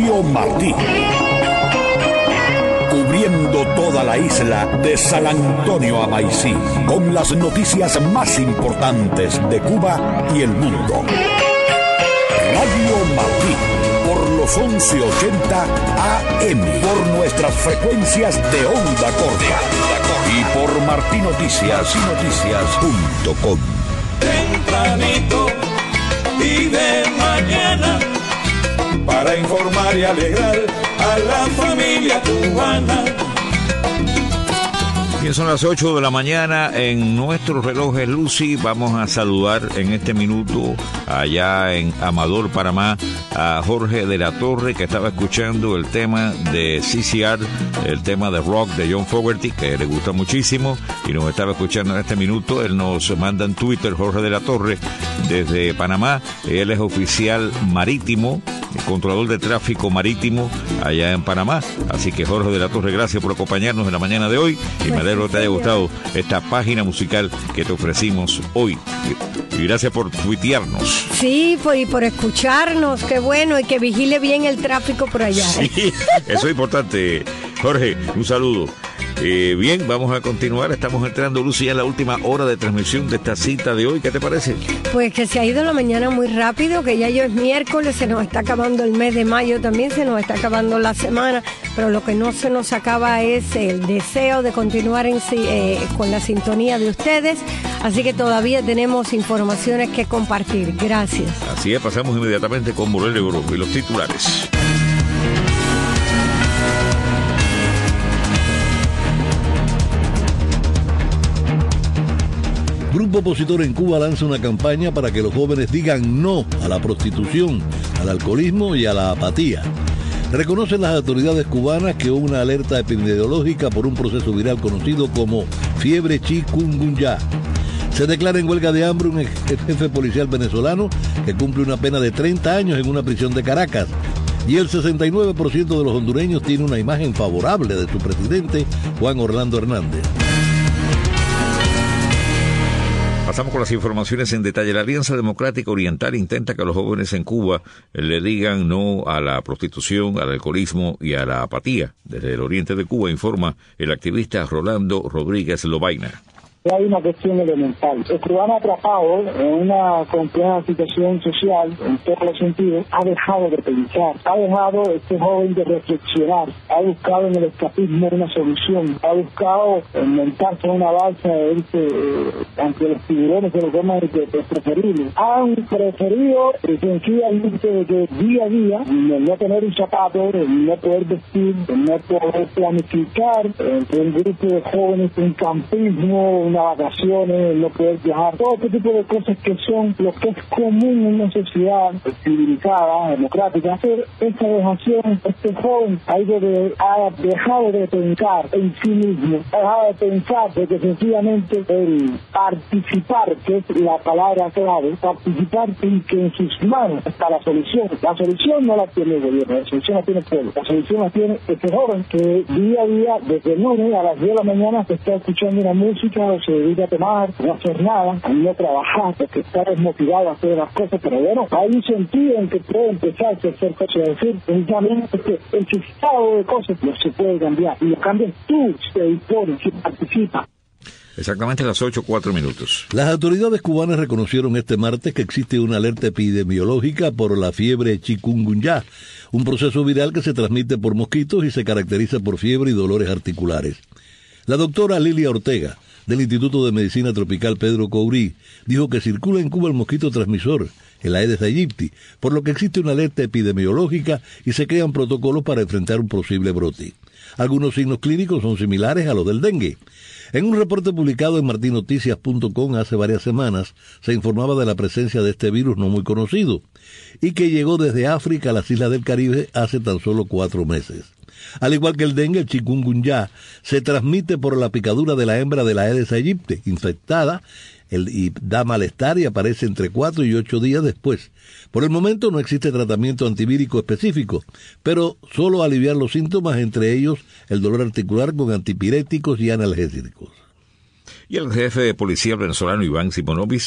Radio Martí. Cubriendo toda la isla de San Antonio a Maicí, con las noticias más importantes de Cuba y el mundo. Radio Martí, por los 1180 AM, por nuestras frecuencias de onda corta y por martinoticias.com. Tempranito y de mañana, para informar y alegrar a la familia cubana. Bien, son las 8 de la mañana en nuestros relojes Lucy. Vamos a saludar en este minuto allá en Amador, Panamá, a Jorge de la Torre, que estaba escuchando el tema de CCR, el tema de rock de John Fogerty, que le gusta muchísimo, y nos estaba escuchando en este minuto. Él nos manda en Twitter, Jorge de la Torre, desde Panamá. Él es oficial marítimo, controlador de tráfico marítimo allá en Panamá. Así que, Jorge de la Torre, gracias por acompañarnos en la mañana de hoy, y me alegro que te haya gustado esta página musical que te ofrecimos hoy. Y gracias por tuitearnos. Sí, y por escucharnos, qué bueno, y que vigile bien el tráfico por allá. Sí, eso es importante. Jorge, un saludo. Bien, vamos a continuar. Estamos entrando, Lucy, ya en la última hora de transmisión de esta cita de hoy. ¿Qué te parece? Pues que se ha ido la mañana muy rápido, que ya es miércoles, se nos está acabando el mes de mayo también, se nos está acabando la semana, pero lo que no se nos acaba es el deseo de continuar con la sintonía de ustedes, así que todavía tenemos informaciones que compartir. Gracias. Así es, pasamos inmediatamente con Morelio Grupo y los titulares. Grupo opositor en Cuba lanza una campaña para que los jóvenes digan no a la prostitución, al alcoholismo y a la apatía. Reconocen las autoridades cubanas que hubo una alerta epidemiológica por un proceso viral conocido como fiebre chikungunya. Se declara en huelga de hambre un jefe policial venezolano que cumple una pena de 30 años en una prisión de Caracas. Y el 69% de los hondureños tiene una imagen favorable de su presidente, Juan Orlando Hernández. Pasamos con las informaciones en detalle. La Alianza Democrática Oriental intenta que los jóvenes en Cuba le digan no a la prostitución, al alcoholismo y a la apatía. Desde el oriente de Cuba informa el activista Rolando Rodríguez Lobaina. Hay una cuestión elemental. El cubano atrapado en una compleja situación social, en todos los sentidos, ha dejado de pensar, ha dejado este joven de reflexionar, ha buscado en el escapismo una solución, ha buscado montarse en una balsa de irse ante los tiburones de los temas preferibles. Han preferido sencillamente de que día a día, no tener un zapato, no poder vestir, no poder planificar entre un grupo de jóvenes, un campismo, unas vacaciones, no poder viajar, todo este tipo de cosas que son lo que es común en una sociedad civilizada, democrática. Hacer esta dejación, este joven ha dejado de pensar en sí mismo, ha dejado de pensar de que sencillamente el participar, que es la palabra clave, participar en que en sus manos está la solución. La solución no la tiene el gobierno, la solución la tiene el pueblo, la solución la tiene este joven que día a día, desde el lunes a las 10 de la mañana, se está escuchando una música, o se dedica a tomar, no hacer nada, a no trabajar, porque está desmotivado a hacer las cosas. Pero bueno, hay un sentido en que puede empezarse a hacer cosas, es decir, precisamente que el estado de cosas no se puede cambiar, y lo cambias tú, si te dispones, si participas. Exactamente a las 8:04. Las autoridades cubanas reconocieron este martes que existe una alerta epidemiológica por la fiebre chikungunya, un proceso viral que se transmite por mosquitos y se caracteriza por fiebre y dolores articulares. La doctora Lilia Ortega, del Instituto de Medicina Tropical Pedro Courí, dijo que circula en Cuba el mosquito transmisor, el Aedes aegypti, por lo que existe una alerta epidemiológica y se crean protocolos para enfrentar un posible brote. Algunos signos clínicos son similares a los del dengue. En un reporte publicado en martinoticias.com hace varias semanas, se informaba de la presencia de este virus no muy conocido, y que llegó desde África a las islas del Caribe hace tan solo 4 meses. Al igual que el dengue, el chikungunya se transmite por la picadura de la hembra de la Aedes aegypti infectada y da malestar y aparece entre 4 y 8 días después. Por el momento no existe tratamiento antivírico específico, pero solo aliviar los síntomas, entre ellos el dolor articular con antipiréticos y analgésicos. Y el jefe de policía venezolano Iván Simonovic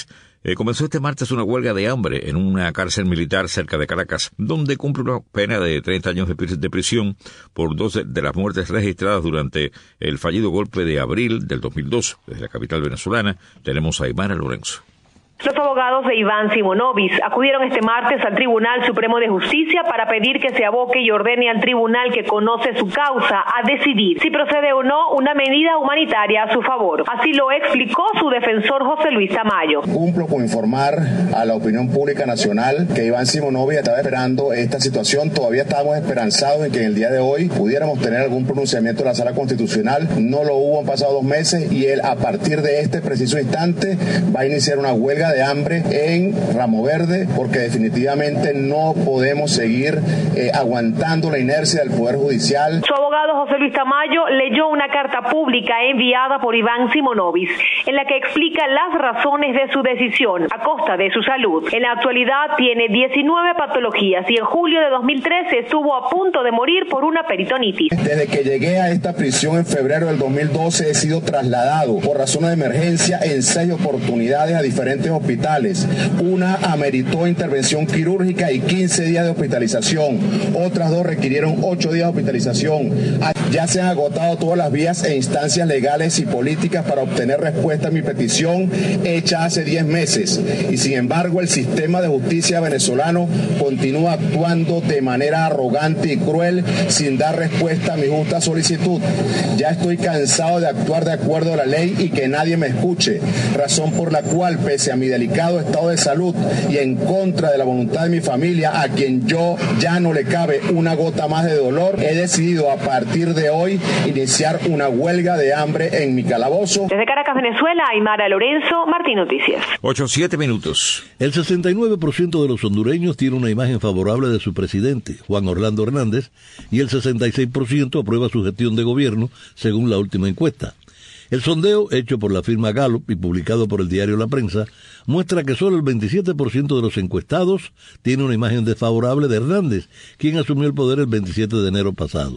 Comenzó este martes una huelga de hambre en una cárcel militar cerca de Caracas, donde cumple una pena de 30 años de prisión por 2 de las muertes registradas durante el fallido golpe de abril del 2002. Desde la capital venezolana tenemos a Aymara Lorenzo. Los abogados de Iván Simonovic acudieron este martes al Tribunal Supremo de Justicia para pedir que se aboque y ordene al tribunal que conoce su causa a decidir si procede o no una medida humanitaria a su favor. Así lo explicó su defensor José Luis Tamayo. Cumplo con informar a la opinión pública nacional que Iván Simonovic estaba esperando esta situación. Todavía estábamos esperanzados en que en el día de hoy pudiéramos tener algún pronunciamiento de la Sala Constitucional. No lo hubo, han pasado 2 meses y él a partir de este preciso instante va a iniciar una huelga de hambre en Ramo Verde, porque definitivamente no podemos seguir aguantando la inercia del Poder Judicial. Su abogado José Luis Tamayo leyó una carta pública enviada por Iván Simonovic, en la que explica las razones de su decisión a costa de su salud. En la actualidad tiene 19 patologías y en julio de 2013 estuvo a punto de morir por una peritonitis. Desde que llegué a esta prisión en febrero del 2012 he sido trasladado por razones de emergencia en 6 oportunidades a diferentes hospitales. Una ameritó intervención quirúrgica y 15 días de hospitalización. Otras 2 requirieron 8 días de hospitalización. Ya se han agotado todas las vías e instancias legales y políticas para obtener respuesta a mi petición hecha hace 10 meses. Y sin embargo, el sistema de justicia venezolano continúa actuando de manera arrogante y cruel sin dar respuesta a mi justa solicitud. Ya estoy cansado de actuar de acuerdo a la ley y que nadie me escuche, razón por la cual, pese a mi delicado estado de salud y en contra de la voluntad de mi familia, a quien yo ya no le cabe una gota más de dolor, he decidido a partir de hoy iniciar una huelga de hambre en mi calabozo. Desde Caracas, Venezuela, Aymara Lorenzo, Martín Noticias. 8-7 minutos. El 69% de los hondureños tiene una imagen favorable de su presidente, Juan Orlando Hernández, y el 66% aprueba su gestión de gobierno, según la última encuesta. El sondeo, hecho por la firma Gallup y publicado por el diario La Prensa, muestra que solo el 27% de los encuestados tiene una imagen desfavorable de Hernández, quien asumió el poder el 27 de enero pasado.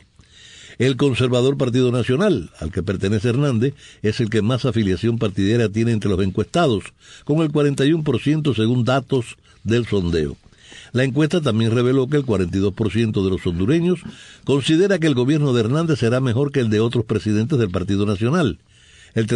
El conservador Partido Nacional, al que pertenece Hernández, es el que más afiliación partidaria tiene entre los encuestados, con el 41% según datos del sondeo. La encuesta también reveló que el 42% de los hondureños considera que el gobierno de Hernández será mejor que el de otros presidentes del Partido Nacional. El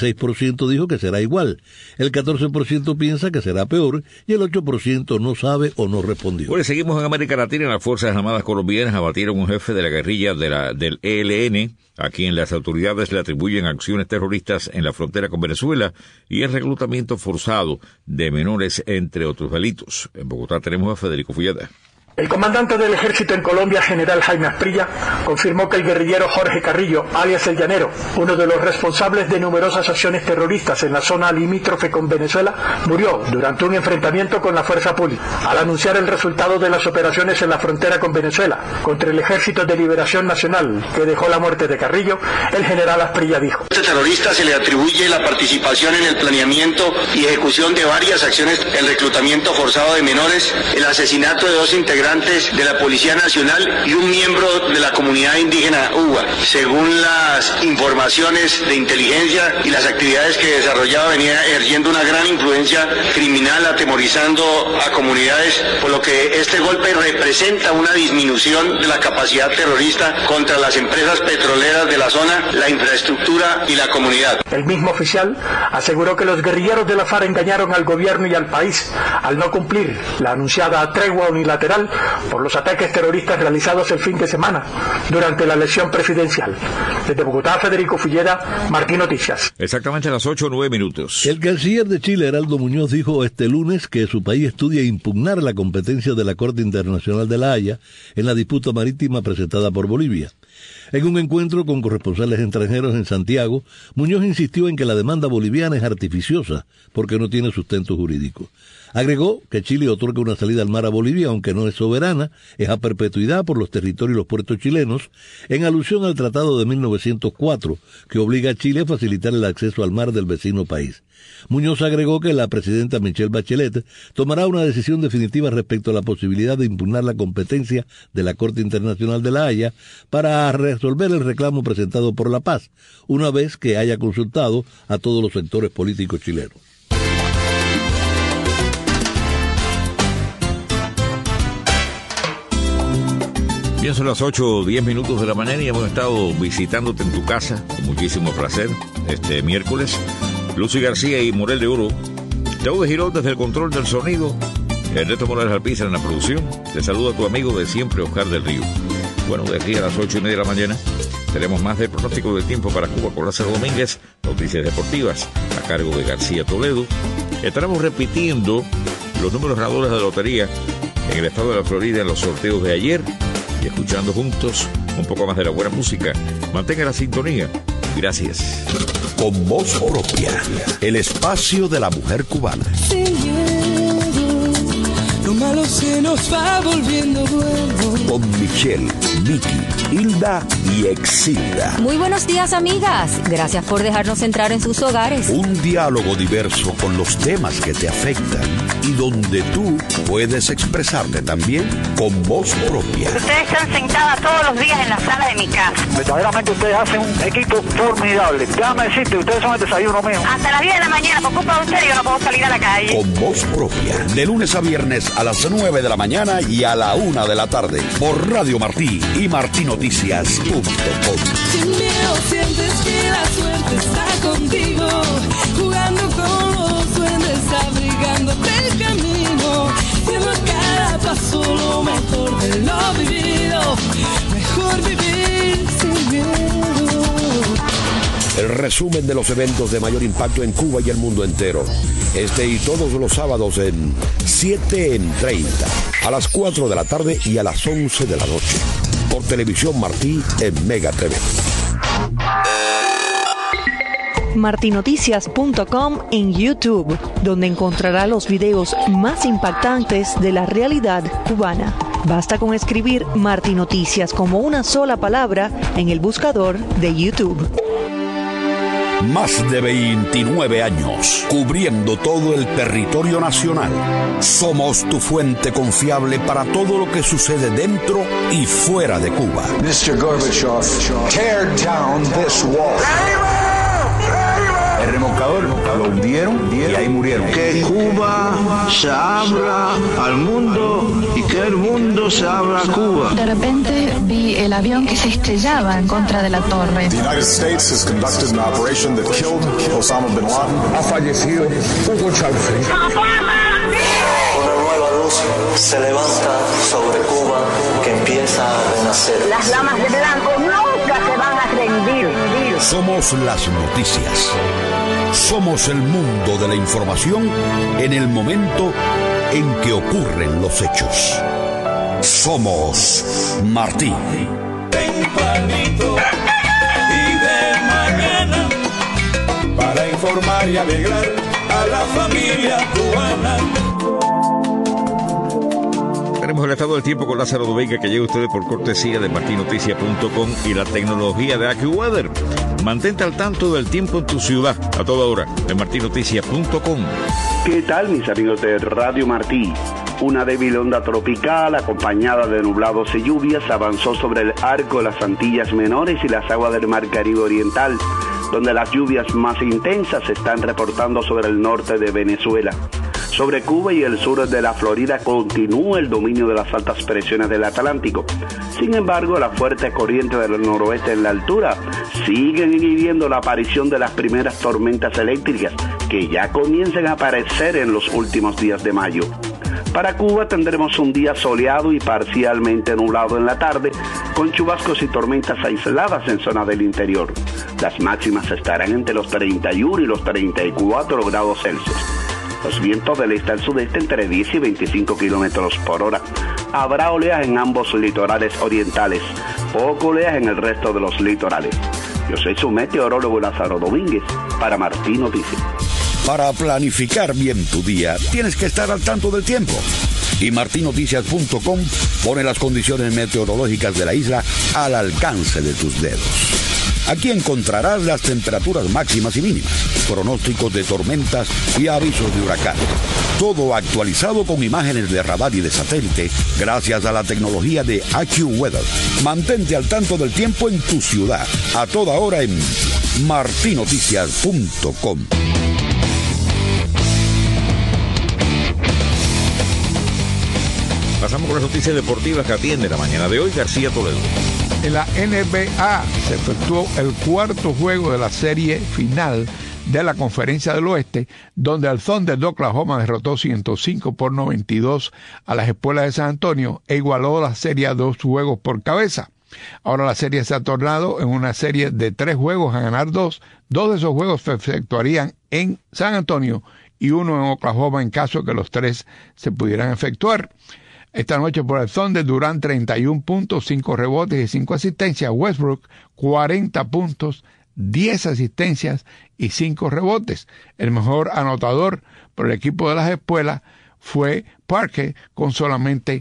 36% dijo que será igual, el 14% piensa que será peor y el 8% no sabe o no respondió. Bueno, seguimos en América Latina. Las Fuerzas Armadas colombianas abatieron a un jefe de la guerrilla del ELN, a quien las autoridades le atribuyen acciones terroristas en la frontera con Venezuela y el reclutamiento forzado de menores, entre otros delitos. En Bogotá tenemos a Federico Fulleda. El comandante del ejército en Colombia, general Jaime Asprilla, confirmó que el guerrillero Jorge Carrillo, alias El Llanero, uno de los responsables de numerosas acciones terroristas en la zona limítrofe con Venezuela, murió durante un enfrentamiento con la fuerza pública. Al anunciar el resultado de las operaciones en la frontera con Venezuela contra el Ejército de Liberación Nacional, que dejó la muerte de Carrillo, el general Asprilla dijo: a este terrorista se le atribuye la participación en el planeamiento y ejecución de varias acciones, el reclutamiento forzado de menores, el asesinato de 2 integrantes de la Policía Nacional y un miembro de la comunidad indígena UBA. Según las informaciones de inteligencia y las actividades que desarrollaba, venía ejerciendo una gran influencia criminal, atemorizando a comunidades, por lo que este golpe representa una disminución de la capacidad terrorista contra las empresas petroleras de la zona, la infraestructura y la comunidad. El mismo oficial aseguró que los guerrilleros de la FARC engañaron al gobierno y al país al no cumplir la anunciada tregua unilateral por los ataques terroristas realizados el fin de semana durante la elección presidencial. Desde Bogotá, Federico Fulleda, Martín Noticias. Exactamente a las 8:09 minutos. El canciller de Chile, Heraldo Muñoz, dijo este lunes que su país estudia impugnar la competencia de la Corte Internacional de La Haya en la disputa marítima presentada por Bolivia. En un encuentro con corresponsales extranjeros en Santiago, Muñoz insistió en que la demanda boliviana es artificiosa porque no tiene sustento jurídico. Agregó que Chile otorga una salida al mar a Bolivia, aunque no es soberana, es a perpetuidad por los territorios y los puertos chilenos, en alusión al Tratado de 1904, que obliga a Chile a facilitar el acceso al mar del vecino país. Muñoz agregó que la presidenta Michelle Bachelet tomará una decisión definitiva respecto a la posibilidad de impugnar la competencia de la Corte Internacional de La Haya para resolver el reclamo presentado por La Paz, una vez que haya consultado a todos los sectores políticos chilenos. Bien, son las 8:10 de la mañana y hemos estado visitándote en tu casa con muchísimo placer este miércoles. Lucy García y Morel de Oro. Teude Girón desde el control del sonido. Ernesto Morales Alpizar en la producción. Te saluda tu amigo de siempre, Oscar del Río. Bueno, de aquí a las 8:30 de la mañana tenemos más del pronóstico del tiempo para Cuba con Lázaro Domínguez, noticias deportivas a cargo de García Toledo. Estaremos repitiendo los números ganadores de la lotería en el estado de la Florida en los sorteos de ayer y escuchando juntos un poco más de la buena música. Mantenga la sintonía. Gracias. Con voz propia, el espacio de la mujer cubana. Lo malo se nos va volviendo bueno. Con Michelle, Vicky, Hilda y Exilda. Muy buenos días, amigas. Gracias por dejarnos entrar en sus hogares. Un diálogo diverso con los temas que te afectan y donde tú puedes expresarte también con voz propia. Ustedes están sentadas todos los días en la sala de mi casa. Verdaderamente ustedes hacen un equipo formidable. Déjame decirte, ustedes son el desayuno mío. Hasta las 10 de la mañana, por culpa de ustedes, yo no puedo salir a la calle. Con voz propia, de lunes a viernes a las 9 de la mañana y a la 1 de la tarde, por Radio Martí y martinoticias.com. Sin miedo sientes que la suerte está contigo, jugando con los duendes, abrigándote el camino, siendo a cada paso lo mejor de lo vivido, mejor vivir sin miedo. El resumen de los eventos de mayor impacto en Cuba y el mundo entero. Este y todos los sábados en 7 en 30, a las 4 de la tarde y a las 11 de la noche. Por Televisión Martí en Mega TV. martinoticias.com en YouTube, donde encontrará los videos más impactantes de la realidad cubana. Basta con escribir Martí Noticias como una sola palabra en el buscador de YouTube. Más de 29 años, cubriendo todo el territorio nacional. Somos tu fuente confiable para todo lo que sucede dentro y fuera de Cuba. Mr. Gorbachev, tear down this wall. El remolcador lo hundieron y ahí murieron. Que Cuba se abra al mundo y que el mundo se abra a Cuba. De repente vi el avión que se estrellaba en contra de la torre. The United States has conducted an operation that killed Osama bin Laden. Ha fallecido Hugo Chávez. Una nueva luz se levanta sobre Cuba que empieza a renacer. Las damas de blanco nunca se van a rendir. Somos las noticias. Somos el mundo de la información en el momento en que ocurren los hechos. Somos Martí. Tempranito y de mañana para informar y alegrar a la familia cubana. Tenemos el estado del tiempo con Lázaro Domínguez, que llega a ustedes por cortesía de martinoticias.com y la tecnología de AccuWeather. Mantente al tanto del tiempo en tu ciudad a toda hora en martinoticias.com. ¿Qué tal, mis amigos de Radio Martí? Una débil onda tropical acompañada de nublados y lluvias avanzó sobre el arco de las Antillas Menores y las aguas del Mar Caribe Oriental, donde las lluvias más intensas se están reportando sobre el norte de Venezuela. Sobre Cuba y el sur de la Florida continúa el dominio de las altas presiones del Atlántico. Sin embargo, la fuerte corriente del noroeste en la altura siguen inhibiendo la aparición de las primeras tormentas eléctricas que ya comienzan a aparecer en los últimos días de mayo. Para Cuba tendremos un día soleado y parcialmente nublado en la tarde, con chubascos y tormentas aisladas en zona del interior. Las máximas estarán entre los 31 y los 34 grados Celsius. Los vientos del este al sudeste entre 10 y 25 kilómetros por hora. Habrá oleaje en ambos litorales orientales, poco oleaje en el resto de los litorales. Yo soy su meteorólogo Lázaro Domínguez para Martí Noticias. Para planificar bien tu día, tienes que estar al tanto del tiempo. Y martinoticias.com pone las condiciones meteorológicas de la isla al alcance de tus dedos. Aquí encontrarás las temperaturas máximas y mínimas, pronósticos de tormentas y avisos de huracán. Todo actualizado con imágenes de radar y de satélite gracias a la tecnología de AccuWeather. Mantente al tanto del tiempo en tu ciudad a toda hora en martinoticias.com. Pasamos con las noticias deportivas que atiende la mañana de hoy García Toledo. En la NBA se efectuó el cuarto juego de la serie final de la Conferencia del Oeste, donde el Thunder de Oklahoma derrotó 105-92 a las Espuelas de San Antonio e igualó la serie a 2 juegos por cabeza. Ahora la serie se ha tornado en una serie de 3 juegos a ganar 2. 2 de esos juegos se efectuarían en San Antonio y 1 en Oklahoma en caso que los 3 se pudieran efectuar. Esta noche por el Thunder, Durant 31 puntos, 5 rebotes y 5 asistencias. Westbrook 40 puntos, 10 asistencias y 5 rebotes. El mejor anotador por el equipo de las Espuelas fue Parker con solamente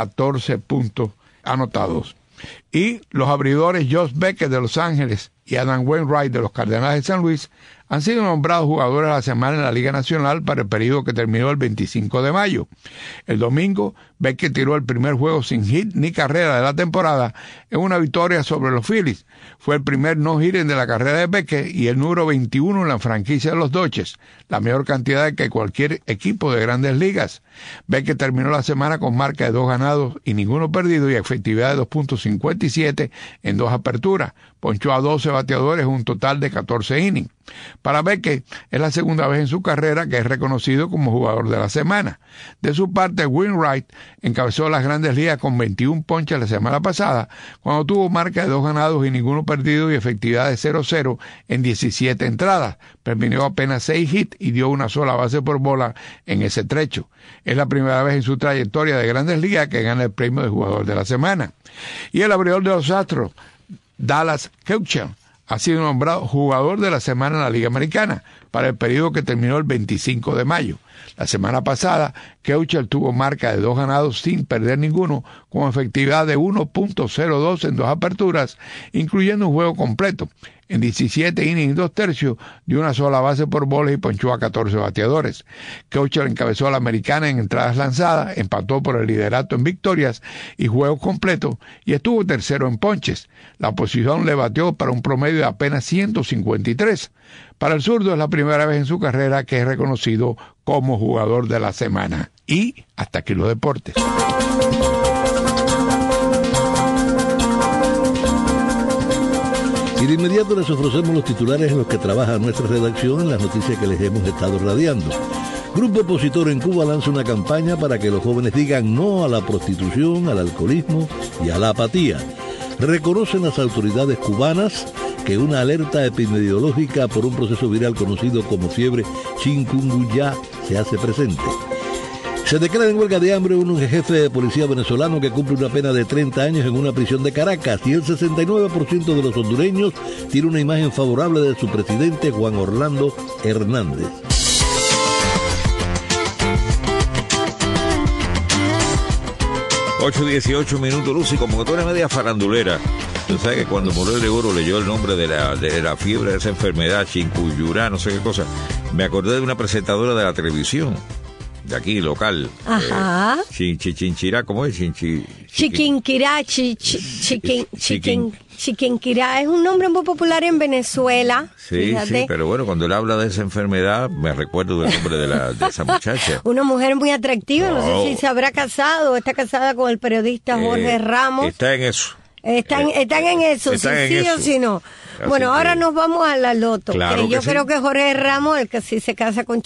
14 puntos anotados. Y los abridores Josh Beckett de Los Ángeles y Adam Wainwright de los Cardenales de San Luis han sido nombrados jugadores de la semana en la Liga Nacional para el periodo que terminó el 25 de mayo. El domingo, Beckett tiró el primer juego sin hit ni carrera de la temporada en una victoria sobre los Phillies. Fue el primer no-hitter de la carrera de Beckett y el número 21 en la franquicia de los Dodgers, la mayor cantidad que cualquier equipo de Grandes Ligas. Beckett terminó la semana con marca de 2 ganados y ninguno perdido y efectividad de 2.57 en 2 aperturas. Ponchó a 12 bateadores, un total de 14 innings. Para Beckett es la segunda vez en su carrera que es reconocido como jugador de la semana. De su parte, Wainwright encabezó las Grandes Ligas con 21 ponches la semana pasada, cuando tuvo marca de 2 ganados y ninguno perdido y efectividad de 0-0 en 17 entradas. Permitió apenas 6 hits y dio una sola base por bola en ese trecho. Es la primera vez en su trayectoria de Grandes Ligas que gana el premio de jugador de la semana. Y el abridor de los Astros, Dallas Keuchel, ha sido nombrado jugador de la semana en la Liga Americana para el periodo que terminó el 25 de mayo. La semana pasada, Keuchel tuvo marca de 2 ganados sin perder ninguno, con efectividad de 1.02 en 2 aperturas, incluyendo un juego completo. En 17 innings y 2 tercios, dio una sola base por bola y ponchó a 14 bateadores. Keuchel encabezó a la americana en entradas lanzadas, empató por el liderato en victorias y juegos completos y estuvo tercero en ponches. La oposición le bateó para un promedio de apenas 153. Para el zurdo es la primera vez en su carrera que es reconocido como jugador de la semana. Y hasta aquí los deportes. Y de inmediato les ofrecemos los titulares en los que trabaja nuestra redacción en las noticias que les hemos estado radiando. Grupo opositor en Cuba lanza una campaña para que los jóvenes digan no a la prostitución, al alcoholismo y a la apatía. Reconocen las autoridades cubanas que una alerta epidemiológica por un proceso viral conocido como fiebre chikungunya se hace presente. Se declara en huelga de hambre un jefe de policía venezolano que cumple una pena de 30 años en una prisión de Caracas y el 69% de los hondureños tiene una imagen favorable de su presidente Juan Orlando Hernández. Ocho 18 minutos, Lucy, como que tú eres media farandulera. Tú sabes que cuando Morel de Oro leyó el nombre de la fiebre de esa enfermedad, chikungunya, no sé qué cosa, me acordé de una presentadora de la televisión, de aquí, local. Ajá. Chinchirá, ¿cómo es? Chiquinquirá, Chiquinquirá es un nombre muy popular en Venezuela. Sí, fíjate. Sí, pero bueno, cuando él habla de esa enfermedad, me recuerdo del nombre de esa muchacha. Una mujer muy atractiva, no sé si se habrá casado, está casada con el periodista Jorge Ramos. Está en eso. Están en eso, si sí o si no. Así bueno, ahora nos vamos a la loto. Claro que yo sí. creo que Jorge Ramos, el que sí se casa con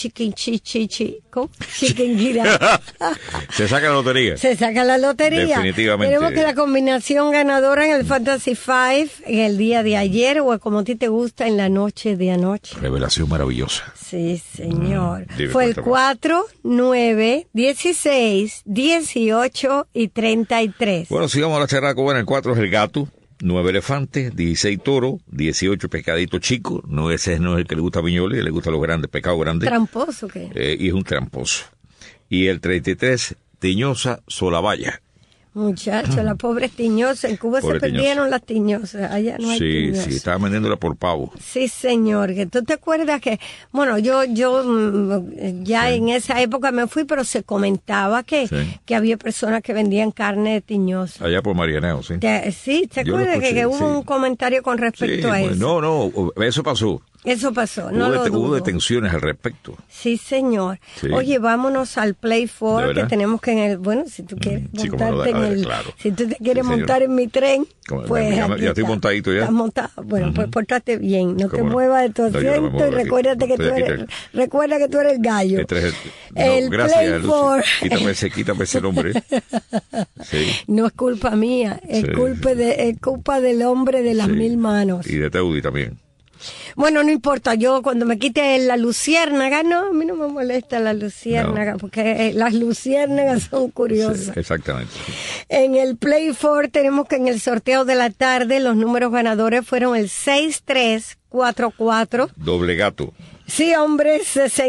Chiquinquirá. Se saca la lotería. Se saca la lotería. Definitivamente. Tenemos que la combinación ganadora en el Fantasy 5 en el día de ayer, o como a ti te gusta, en la noche de anoche. Revelación maravillosa. Sí, señor. Fue el 4, 9, 16, 18 y 33. Bueno, sigamos a la charla cubana. El 4 es el gato. 9 elefantes, 16 toros, 18 pescaditos chicos. No, ese no es el que le gusta a Viñoles, le gustan los grandes, pescados grandes. ¿Tramposo qué? Y es un tramposo. Y el 33, Tiñosa Solavalla. Muchacho, la pobre tiñosa. En Cuba pobre se perdieron las tiñosas. Allá no hay tiñosas. Sí, estaban vendiéndola por pavo. Sí, señor. Que tú te acuerdas que, bueno, yo ya en esa época me fui, pero se comentaba que había personas que vendían carne de tiñosa. Allá por Marianao, sí. ¿Te acuerdas que hubo un comentario con respecto a eso? No, eso pasó. Eso pasó, no lo dudo. Hubo detenciones al respecto. Sí, señor. Sí. Oye, vámonos al Play 4, que tenemos que si tú quieres montarte claro. Si tú te quieres montar en mi tren, pues ya estoy montadito ya. Estás montado. Bueno, pues pórtate bien, no te muevas de tu asiento y recuerda que tú eres el gallo. Gracias, Lucy. Quítame ese nombre. Sí. No es culpa mía, es culpa del hombre de las 1000 manos. Y de Teudi también. Bueno, no importa, yo cuando me quite la luciérnaga, no, a mí no me molesta la luciérnaga, porque las luciérnagas son curiosas. Sí, exactamente. En el Play 4 tenemos que en el sorteo de la tarde los números ganadores fueron el 6344. Doble gato. Sí, hombre,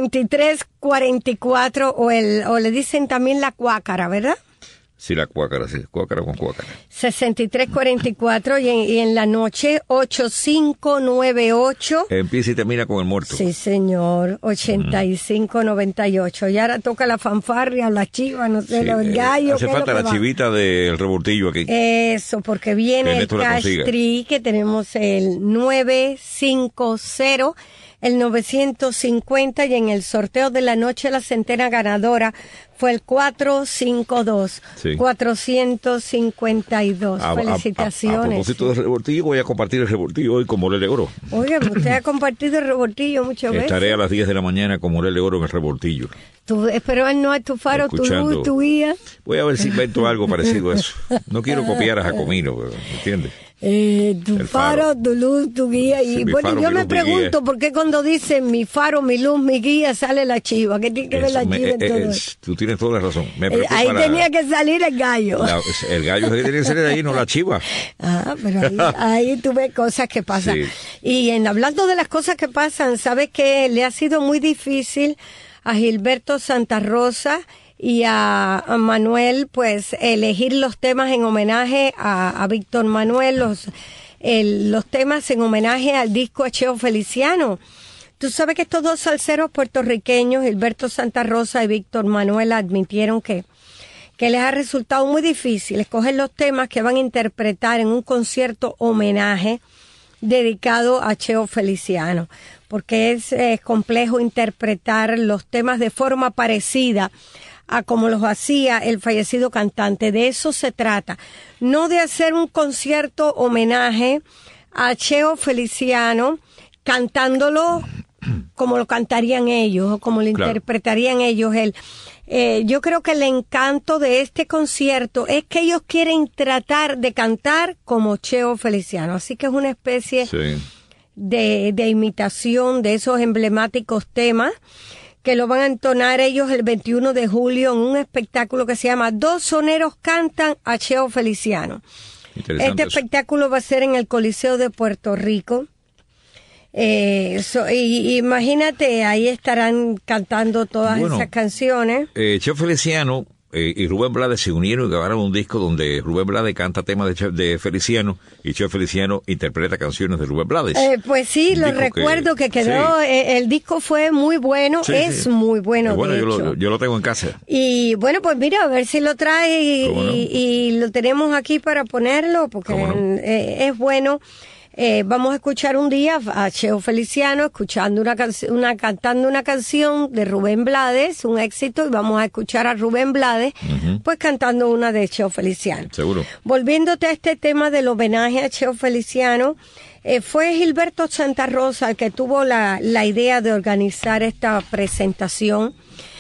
6344 o le dicen también la cuácara, ¿verdad? Sí, la cuácara, sí, cuácara con cuácara. 6344 y en la noche 8598. Empieza y termina con el muerto. Sí, señor, 8598. Y ahora toca la fanfarria, la chiva, no sé, los gallos. Hace falta la chivita del revoltillo aquí. Eso, porque viene el Cash Tree, que tenemos el 950, el 950, y en el sorteo de la noche la centena ganadora fue el 452. Sí. 452. Felicitaciones. A propósito del revoltillo, voy a compartir el revoltillo hoy con Morel de Oro. Oye, usted ha compartido el revoltillo muchas veces. Estaré a las 10 de la mañana con Morel de Oro en el revoltillo. Pero él no es tu faro, tu luz, tu guía. Voy a ver si invento algo parecido a eso. No quiero copiar a Jacomino, ¿entiendes? Tu faro, tu luz, tu guía. Y bueno, faro, yo me pregunto por qué cuando dicen mi faro, mi luz, mi guía, sale la chiva. ¿Qué tiene que ver la chiva en todo eso? Tú tienes toda la razón. Ahí tenía que salir el gallo. El gallo es el que tiene que salir ahí, no la chiva. Pero ahí tú ves cosas que pasan. Sí. Y hablando de las cosas que pasan, ¿sabes qué? Le ha sido muy difícil a Gilberto Santa Rosa y a Manuel, pues, elegir los temas en homenaje a Víctor Manuel, los temas en homenaje al disco Cheo Feliciano. Tú sabes que estos dos salseros puertorriqueños, Gilberto Santa Rosa y Víctor Manuel, admitieron que les ha resultado muy difícil escoger los temas que van a interpretar en un concierto homenaje dedicado a Cheo Feliciano, porque es complejo interpretar los temas de forma parecida a como los hacía el fallecido cantante. De eso se trata, no de hacer un concierto homenaje a Cheo Feliciano cantándolo como lo cantarían ellos o como lo interpretarían ellos. Yo creo que el encanto de este concierto es que ellos quieren tratar de cantar como Cheo Feliciano, así que es una especie de imitación de esos emblemáticos temas que lo van a entonar ellos el 21 de julio en un espectáculo que se llama Dos Soneros Cantan a Cheo Feliciano. Este espectáculo va a ser en el Coliseo de Puerto Rico. Imagínate, ahí estarán cantando todas esas canciones. Cheo Feliciano y Rubén Blades se unieron y grabaron un disco donde Rubén Blades canta temas de Feliciano y Cheo Feliciano interpreta canciones de Rubén Blades. Pues sí, lo recuerdo que quedó, el disco fue muy bueno, muy bueno. Bueno, de hecho. Yo lo tengo en casa. Y bueno, pues mira, a ver si lo trae y lo tenemos aquí para ponerlo, porque es bueno. Vamos a escuchar un día a Cheo Feliciano cantando una canción de Rubén Blades, un éxito, y vamos a escuchar a Rubén Blades pues cantando una de Cheo Feliciano. Seguro. Volviéndote a este tema del homenaje a Cheo Feliciano, fue Gilberto Santa Rosa el que tuvo la idea de organizar esta presentación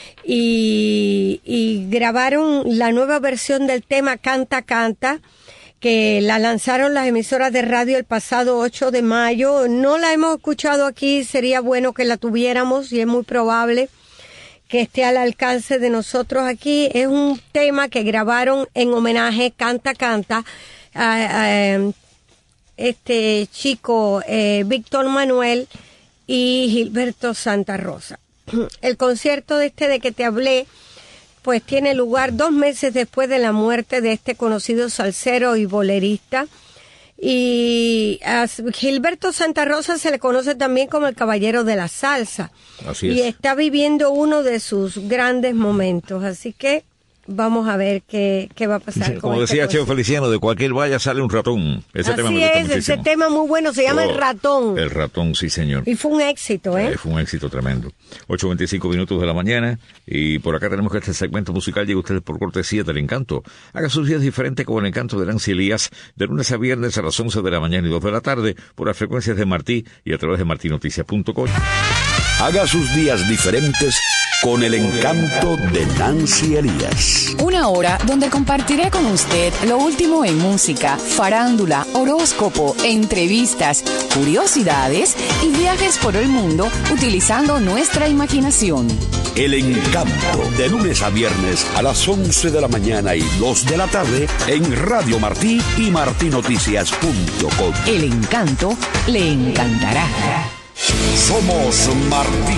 y grabaron la nueva versión del tema Canta Canta, que la lanzaron las emisoras de radio el pasado 8 de mayo. No la hemos escuchado aquí, sería bueno que la tuviéramos y es muy probable que esté al alcance de nosotros aquí. Es un tema que grabaron en homenaje, Canta Canta, a este chico Víctor Manuel y Gilberto Santa Rosa. El concierto de que te hablé pues tiene lugar 2 meses después de la muerte de este conocido salsero y bolerista. Y a Gilberto Santa Rosa se le conoce también como el caballero de la salsa. Así y es. Está viviendo uno de sus grandes momentos. Así que vamos a ver qué va a pasar. Como decía Cheo Feliciano, de cualquier valla sale un ratón. Ese tema me gusta muchísimo. Ese tema muy bueno, se llama El Ratón. El Ratón, sí señor. Y fue un éxito, fue un éxito tremendo. 8:25 minutos de la mañana, y por acá tenemos que este segmento musical llega a ustedes por cortesía del Encanto. Haga sus días diferentes con el Encanto de Nancy Elías, de lunes a viernes a las 11 de la mañana y 2 de la tarde, por las frecuencias de Martí y a través de martinoticias.com. Haga sus días diferentes con el Encanto de Nancy Elías. Una hora donde compartiré con usted lo último en música, farándula, horóscopo, entrevistas, curiosidades y viajes por el mundo utilizando nuestra imaginación. El Encanto, de lunes a viernes a las 11 de la mañana y 2 de la tarde en Radio Martí y martinoticias.com. El Encanto le encantará. Somos Martí.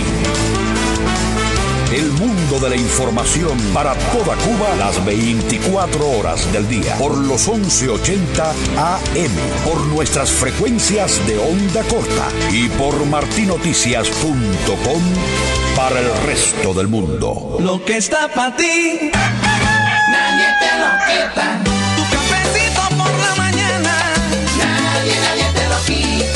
El mundo de la información para toda Cuba las 24 horas del día. Por los 1180 AM. Por nuestras frecuencias de onda corta. Y por martinoticias.com para el resto del mundo. Lo que está para ti, nadie te lo quita. Tu cafecito por la mañana, nadie te lo quita.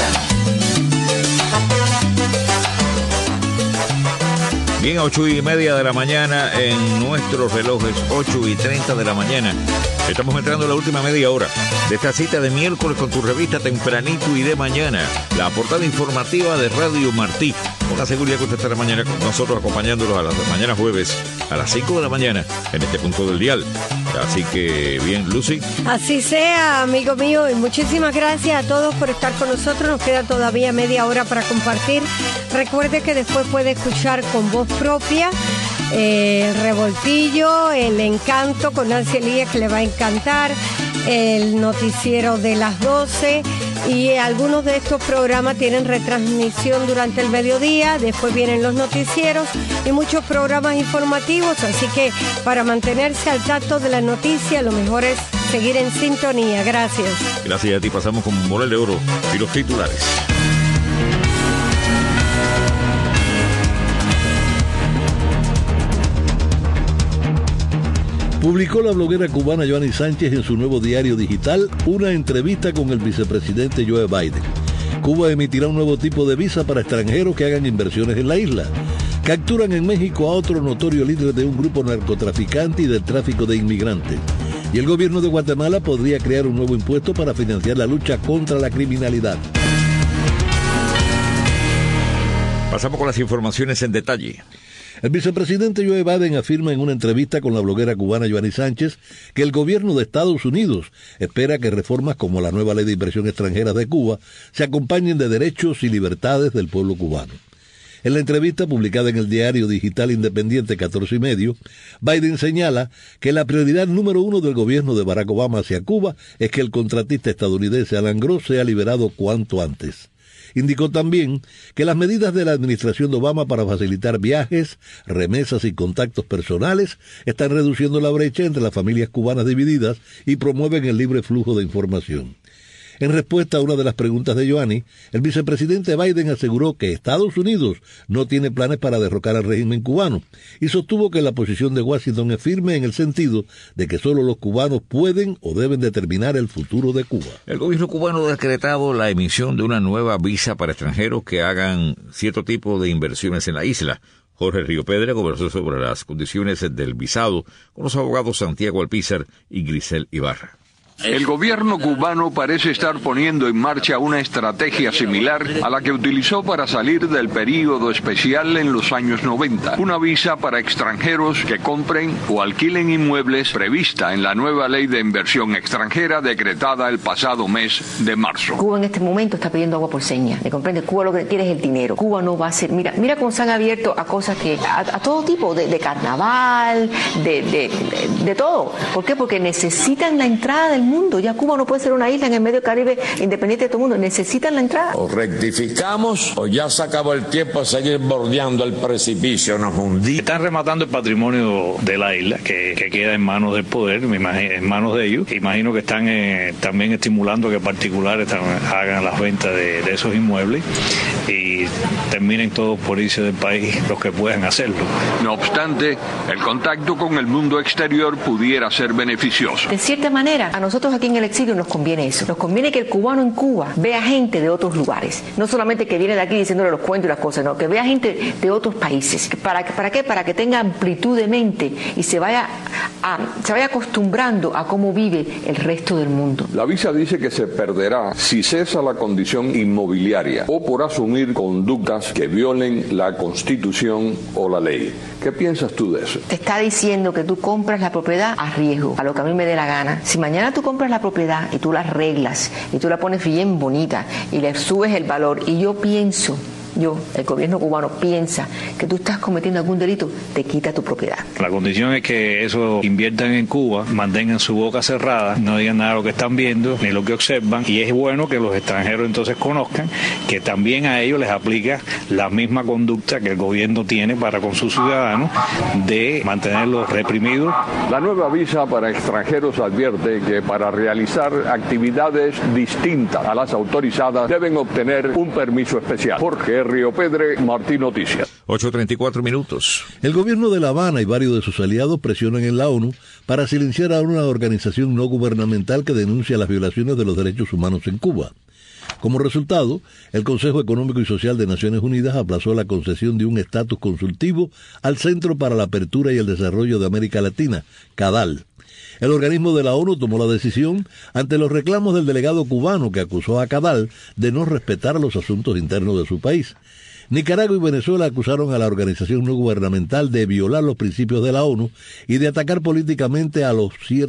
Bien, 8:30 de la mañana en nuestros relojes, 8:30 de la mañana. Estamos entrando en la última media hora de esta cita de miércoles con tu revista Tempranito y de Mañana, la portada informativa de Radio Martí. Con la seguridad que usted estará mañana con nosotros, acompañándolos a las mañana jueves a las 5 de la mañana en este punto del dial. Así que, bien, Lucy. Así sea, amigo mío, y muchísimas gracias a todos por estar con nosotros. Nos queda todavía media hora para compartir. Recuerde que después puede escuchar con voz propia el Revoltillo, el Encanto con Nancy Elías, que le va a encantar, el noticiero de las 12, y algunos de estos programas tienen retransmisión durante el mediodía, después vienen los noticieros y muchos programas informativos, así que para mantenerse al tanto de las noticias lo mejor es seguir en sintonía. Gracias. Gracias a ti. Pasamos con Moral de Oro y los titulares. Publicó la bloguera cubana Joanny Sánchez en su nuevo diario digital una entrevista con el vicepresidente Joe Biden. Cuba emitirá un nuevo tipo de visa para extranjeros que hagan inversiones en la isla. Capturan en México a otro notorio líder de un grupo narcotraficante y del tráfico de inmigrantes. Y el gobierno de Guatemala podría crear un nuevo impuesto para financiar la lucha contra la criminalidad. Pasamos con las informaciones en detalle. El vicepresidente Joe Biden afirma en una entrevista con la bloguera cubana Joanny Sánchez que el gobierno de Estados Unidos espera que reformas como la nueva ley de inversión extranjera de Cuba se acompañen de derechos y libertades del pueblo cubano. En la entrevista publicada en el diario digital independiente 14 y medio, Biden señala que la prioridad número 1 del gobierno de Barack Obama hacia Cuba es que el contratista estadounidense Alan Gross sea liberado cuanto antes. Indicó también que las medidas de la administración de Obama para facilitar viajes, remesas y contactos personales están reduciendo la brecha entre las familias cubanas divididas y promueven el libre flujo de información. En respuesta a una de las preguntas de Joanny, el vicepresidente Biden aseguró que Estados Unidos no tiene planes para derrocar al régimen cubano y sostuvo que la posición de Washington es firme en el sentido de que solo los cubanos pueden o deben determinar el futuro de Cuba. El gobierno cubano ha decretado la emisión de una nueva visa para extranjeros que hagan cierto tipo de inversiones en la isla. Jorge Río Pedra conversó sobre las condiciones del visado con los abogados Santiago Alpizar y Grisel Ibarra. El gobierno cubano parece estar poniendo en marcha una estrategia similar a la que utilizó para salir del período especial en los años 90. Una visa para extranjeros que compren o alquilen inmuebles prevista en la nueva ley de inversión extranjera decretada el pasado mes de marzo. Cuba en este momento está pidiendo agua por señas. ¿Me comprende? Cuba lo que quiere es el dinero. Cuba no va a ser... Mira cómo se han abierto a cosas que... A todo tipo, de carnaval, de todo. ¿Por qué? Porque necesitan la entrada del mundo. Ya Cuba no puede ser una isla en el medio Caribe independiente de todo el mundo. Necesitan la entrada. O rectificamos o ya se acabó el tiempo de seguir bordeando el precipicio, nos hundimos. Están rematando el patrimonio de la isla que queda en manos del poder, en manos de ellos. Imagino que están también estimulando que particulares hagan las ventas de esos inmuebles y terminen todos por irse del país los que puedan hacerlo. No obstante, el contacto con el mundo exterior pudiera ser beneficioso. De cierta manera, a nosotros aquí en el exilio nos conviene eso. Nos conviene que el cubano en Cuba vea gente de otros lugares. No solamente que viene de aquí diciéndole los cuentos y las cosas, no, que vea gente de otros países. ¿Para qué? Para que tenga amplitud de mente y se vaya acostumbrando a cómo vive el resto del mundo. La visa dice que se perderá si cesa la condición inmobiliaria o por asumir conductas que violen la Constitución o la ley. ¿Qué piensas tú de eso? Te está diciendo que tú compras la propiedad a riesgo, a lo que a mí me dé la gana. Si mañana tú compras la propiedad y tú la arreglas y tú la pones bien bonita y le subes el valor y el gobierno cubano piensa que tú estás cometiendo algún delito, te quita tu propiedad. La condición es que eso inviertan en Cuba, mantengan su boca cerrada, no digan nada de lo que están viendo ni lo que observan, y es bueno que los extranjeros entonces conozcan que también a ellos les aplica la misma conducta que el gobierno tiene para con sus ciudadanos de mantenerlos reprimidos. La nueva visa para extranjeros advierte que para realizar actividades distintas a las autorizadas deben obtener un permiso especial. Jorge Río Pedre, Martín Noticias. 8:34 minutos. El gobierno de La Habana y varios de sus aliados presionan en la ONU para silenciar a una organización no gubernamental que denuncia las violaciones de los derechos humanos en Cuba. Como resultado, el Consejo Económico y Social de Naciones Unidas aplazó la concesión de un estatus consultivo al Centro para la Apertura y el Desarrollo de América Latina, CADAL. El organismo de la ONU tomó la decisión ante los reclamos del delegado cubano que acusó a CADAL de no respetar los asuntos internos de su país. Nicaragua y Venezuela acusaron a la organización no gubernamental de violar los principios de la ONU y de atacar políticamente a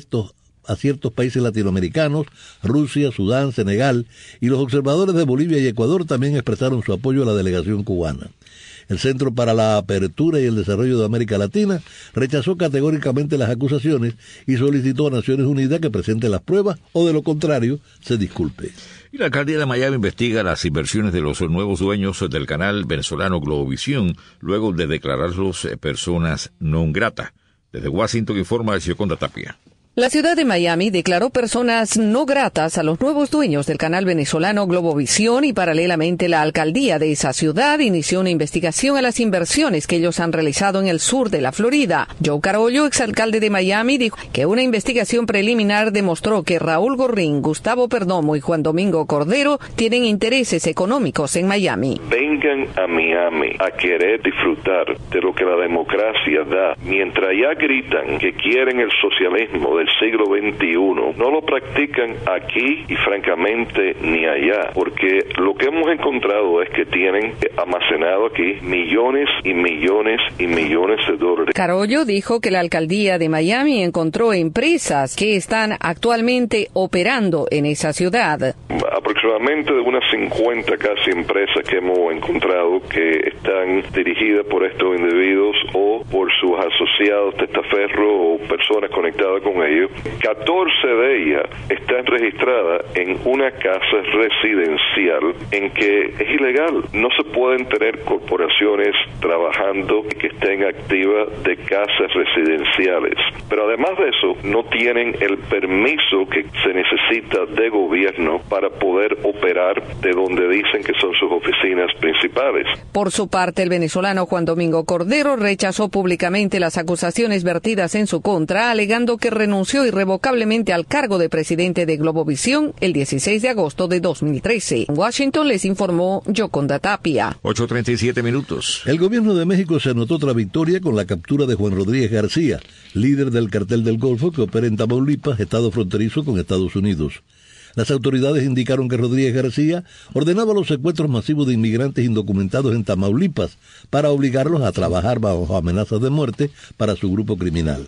ciertos países latinoamericanos, Rusia, Sudán, Senegal, y los observadores de Bolivia y Ecuador también expresaron su apoyo a la delegación cubana. El Centro para la Apertura y el Desarrollo de América Latina rechazó categóricamente las acusaciones y solicitó a Naciones Unidas que presente las pruebas o, de lo contrario, se disculpe. Y la alcaldía de Miami investiga las inversiones de los nuevos dueños del canal venezolano Globovisión luego de declararlos personas non grata. Desde Washington informa Gioconda Tapia. La ciudad de Miami declaró personas no gratas a los nuevos dueños del canal venezolano Globovisión y paralelamente la alcaldía de esa ciudad inició una investigación a las inversiones que ellos han realizado en el sur de la Florida. Joe Carollo, exalcalde de Miami, dijo que una investigación preliminar demostró que Raúl Gorrín, Gustavo Perdomo y Juan Domingo Cordero tienen intereses económicos en Miami. Vengan a Miami a querer disfrutar de lo que la democracia da. Mientras ya gritan que quieren el socialismo del siglo XXI, no lo practican aquí y francamente ni allá, porque lo que hemos encontrado es que tienen almacenado aquí millones y millones y millones de dólares. Carollo dijo que la alcaldía de Miami encontró empresas que están actualmente operando en esa ciudad. Aproximadamente de unas 50 casi empresas que hemos encontrado que están dirigidas por estos individuos o por sus asociados testaferros o personas conectadas con ellos. 14 de ellas están registradas en una casa residencial en que es ilegal. No se pueden tener corporaciones trabajando que estén activas de casas residenciales. Pero además de eso, no tienen el permiso que se necesita de gobierno para poder operar de donde dicen que son sus oficinas principales. Por su parte, el venezolano Juan Domingo Cordero rechazó públicamente las acusaciones vertidas en su contra, alegando que renunció irrevocablemente al cargo de presidente de Globovisión el 16 de agosto de 2013. En Washington les informó Gioconda Tapia. 8:37 minutos. El gobierno de México se anotó otra victoria con la captura de Juan Rodríguez García, líder del cartel del Golfo que opera en Tamaulipas, estado fronterizo con Estados Unidos. Las autoridades indicaron que Rodríguez García ordenaba los secuestros masivos de inmigrantes indocumentados en Tamaulipas para obligarlos a trabajar bajo amenazas de muerte para su grupo criminal.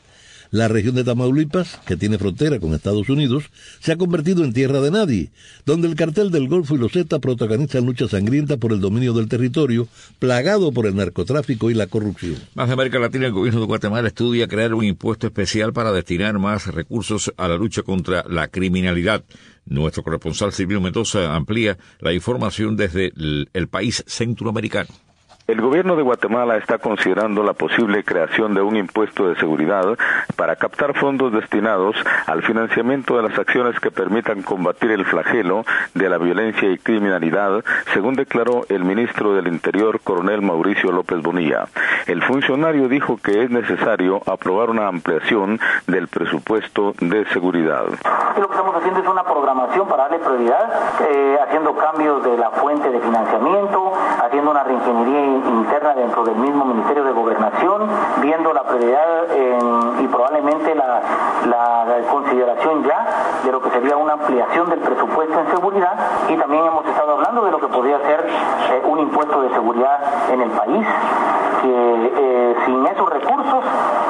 La región de Tamaulipas, que tiene frontera con Estados Unidos, se ha convertido en tierra de nadie, donde el cartel del Golfo y los Zetas protagonizan lucha sangrienta por el dominio del territorio, plagado por el narcotráfico y la corrupción. Más de América Latina, el gobierno de Guatemala estudia crear un impuesto especial para destinar más recursos a la lucha contra la criminalidad. Nuestro corresponsal Silvino Mendoza amplía la información desde el país centroamericano. El gobierno de Guatemala está considerando la posible creación de un impuesto de seguridad para captar fondos destinados al financiamiento de las acciones que permitan combatir el flagelo de la violencia y criminalidad, según declaró el ministro del Interior, coronel Mauricio López Bonilla. El funcionario dijo que es necesario aprobar una ampliación del presupuesto de seguridad. Lo que estamos haciendo es una programación para darle prioridad, haciendo cambios de la fuente de financiamiento, haciendo una reingeniería interna dentro del mismo Ministerio de Gobernación, viendo la prioridad y probablemente la consideración ya de lo que sería una ampliación del presupuesto en seguridad, y también hemos estado hablando de lo que podría ser un impuesto de seguridad en el país, que sin esos recursos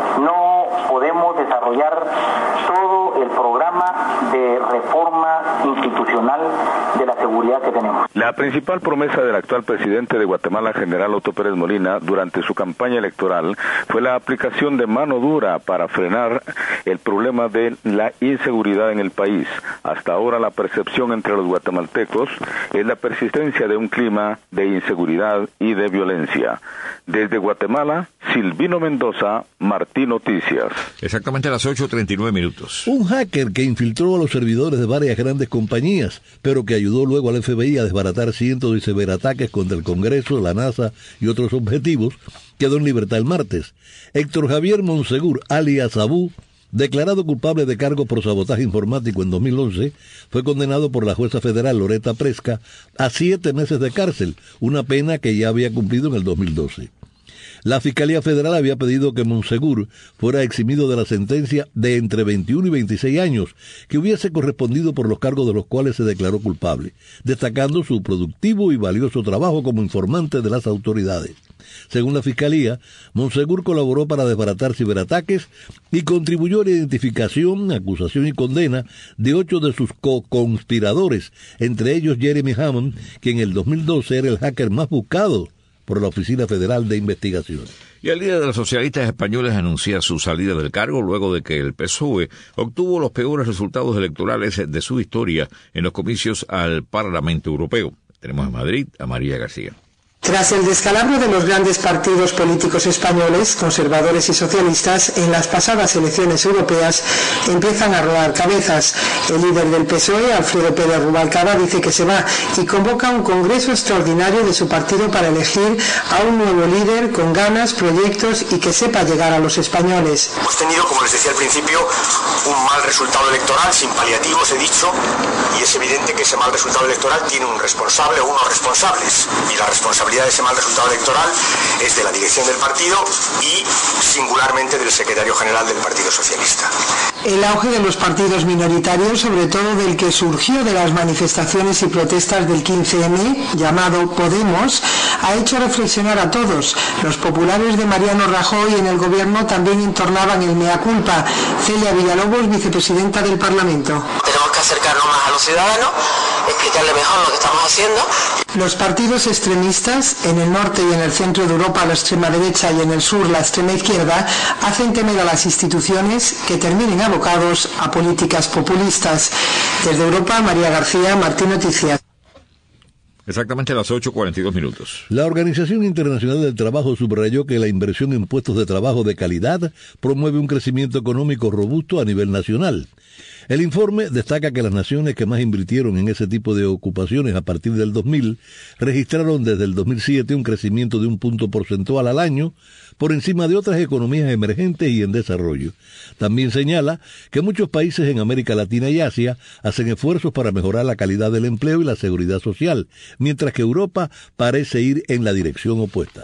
no podemos desarrollar todo el programa de reforma institucional de la seguridad que tenemos. La principal promesa del actual presidente de Guatemala, general Otto Pérez Molina, durante su campaña electoral fue la aplicación de mano dura para frenar el problema de la inseguridad en el país. Hasta ahora la percepción entre los guatemaltecos es la persistencia de un clima de inseguridad y de violencia. Desde Guatemala, Silvino Mendoza, Martí Noticias. Exactamente a las 8:39 minutos. Un hacker que infiltró a los servidores de varias grandes compañías, pero que ayudó luego al FBI a desbaratar cientos de ciberataques contra el Congreso, la NASA y otros objetivos, quedó en libertad el martes. Héctor Javier Monsegur, alias Abu, declarado culpable de cargos por sabotaje informático en 2011, fue condenado por la jueza federal Loretta Presca a 7 meses de cárcel, una pena que ya había cumplido en el 2012. La Fiscalía Federal había pedido que Monsegur fuera eximido de la sentencia de entre 21 y 26 años, que hubiese correspondido por los cargos de los cuales se declaró culpable, destacando su productivo y valioso trabajo como informante de las autoridades. Según la Fiscalía, Monsegur colaboró para desbaratar ciberataques y contribuyó a la identificación, acusación y condena de 8 de sus co-conspiradores, entre ellos Jeremy Hammond, que en el 2012 era el hacker más buscado por la Oficina Federal de Investigación. Y el líder de los socialistas españoles anuncia su salida del cargo luego de que el PSOE obtuvo los peores resultados electorales de su historia en los comicios al Parlamento Europeo. Tenemos en Madrid a María García. Tras el descalabro de los grandes partidos políticos españoles, conservadores y socialistas, en las pasadas elecciones europeas empiezan a rodar cabezas. El líder del PSOE, Alfredo Pérez Rubalcaba, dice que se va y convoca un congreso extraordinario de su partido para elegir a un nuevo líder con ganas, proyectos y que sepa llegar a los españoles. Hemos tenido, como les decía al principio, un mal resultado electoral, sin paliativos, he dicho, y es evidente que ese mal resultado electoral tiene un responsable o unos responsables, y la responsabilidad de ese mal resultado electoral es de la dirección del partido y singularmente del secretario general del Partido Socialista. El auge de los partidos minoritarios, sobre todo del que surgió de las manifestaciones y protestas del 15M, llamado Podemos, ha hecho reflexionar a todos. Los populares de Mariano Rajoy en el gobierno también entornaban el mea culpa. Celia Villalobos, vicepresidenta del Parlamento. Tenemos que acercarnos más a los ciudadanos, explicarle mejor lo que estamos haciendo. Los partidos extremistas, en el norte y en el centro de Europa la extrema derecha y en el sur la extrema izquierda, hacen temer a las instituciones que terminen abocados a políticas populistas. Desde Europa, María García, Martí Noticias. Exactamente a las 8:42 minutos. La Organización Internacional del Trabajo subrayó que la inversión en puestos de trabajo de calidad promueve un crecimiento económico robusto a nivel nacional. El informe destaca que las naciones que más invirtieron en ese tipo de ocupaciones a partir del 2000 registraron desde el 2007 un crecimiento de 1 punto porcentual al año, por encima de otras economías emergentes y en desarrollo. También señala que muchos países en América Latina y Asia hacen esfuerzos para mejorar la calidad del empleo y la seguridad social, mientras que Europa parece ir en la dirección opuesta.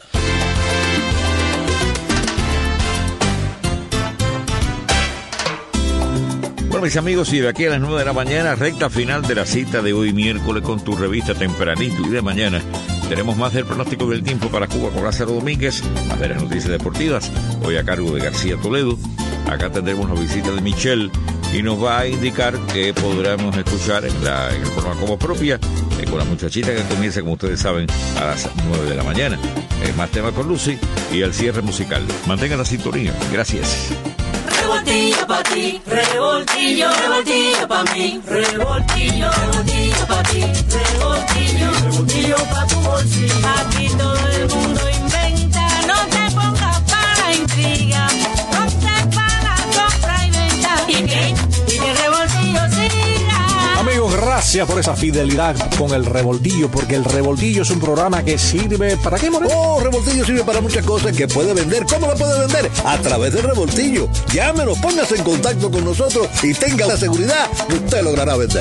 Bueno, mis amigos, y de aquí a las 9 de la mañana, recta final de la cita de hoy miércoles con tu revista Tempranito, y de mañana tenemos más del pronóstico del tiempo para Cuba con Lázaro Domínguez, más de las noticias deportivas, hoy a cargo de García Toledo. acá tendremos la visita de Michelle y nos va a indicar que podremos escuchar en el programa Como Propia, con la muchachita que comienza, como ustedes saben, a las 9 de la mañana. Más temas con Lucy y el cierre musical. Mantengan la sintonía. Gracias. Revoltillo pa' ti, revoltillo, revoltillo pa' mí, revoltillo, revoltillo pa' ti, revoltillo, revoltillo pa' tu bolsillo. Aquí todo el mundo inventa, no te pongas para la intriga, no te para la compra y venta. ¿Y que revoltillo siga? Amigos, gracias por esa fidelidad con el Revoltillo, porque el Revoltillo es un programa que sirve ¿para qué, Moreno? Oh, Revoltillo sirve para muchas cosas que puede vender. ¿Cómo lo puede vender? A través del Revoltillo. Llámenos, póngase en contacto con nosotros y tenga la seguridad que usted logrará vender.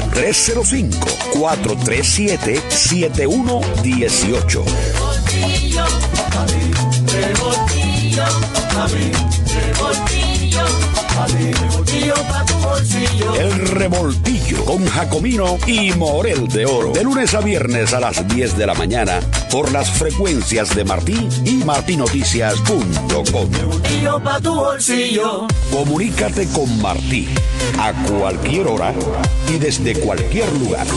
305-437-7118. Revoltillo, a mí, revoltillo, a mí, revoltillo, a mí, revoltillo pa' tu bolsillo. El Revoltillo con Jacomino y Morel de Oro. De lunes a viernes a las 10 de la mañana por las frecuencias de Martí y martinoticias.com. Revoltillo pa' tu bolsillo. Comunícate con Martí a cualquier hora y desde cualquier lugar.